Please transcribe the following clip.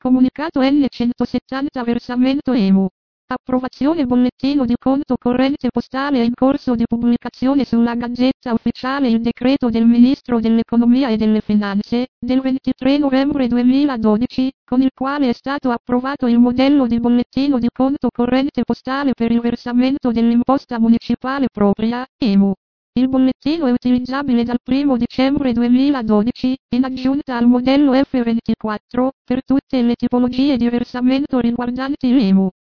Comunicato N170 versamento EMU. Approvazione bollettino di conto corrente postale. È in corso di pubblicazione sulla Gazzetta Ufficiale il decreto del Ministro dell'Economia e delle Finanze, del 23 novembre 2012, con il quale è stato approvato il modello di bollettino di conto corrente postale per il versamento dell'imposta municipale propria, EMU. Il bollettino è utilizzabile dal 1 dicembre 2012, in aggiunta al modello F24, per tutte le tipologie di versamento riguardanti l'EMU.